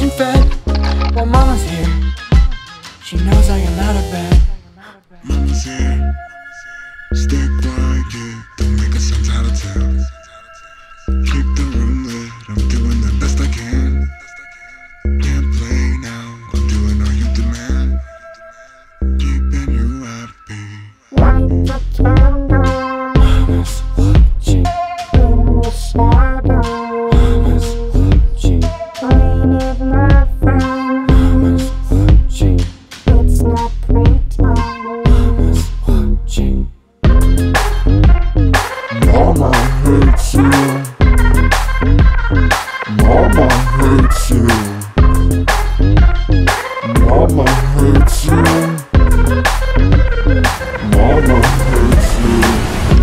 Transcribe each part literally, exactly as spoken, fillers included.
watching Fed while Mama's here. She knows I am out of bed. Mama's here. Stay quiet, don't make a sense out of town. Keep the room lit, I'm doing the best I can. Can't play now, I'm doing all you demand. Keeping you happy. Light the candle. Mama's watching. In the shadow. Mama's watching. Rain is my friend. Mama's watching. It's not playtime. Mama's watching. Mama hates you. Mama hates you. Mama hates you. Mama hates you.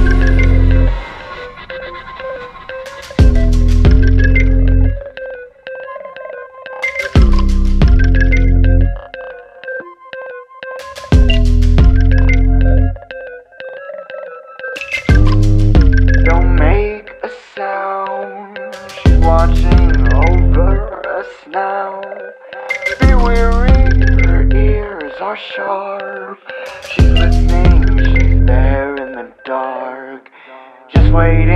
Don't make a sound. She's watching over us now. Be weary, her ears are sharp. She's listening, she's there in the dark. Just wait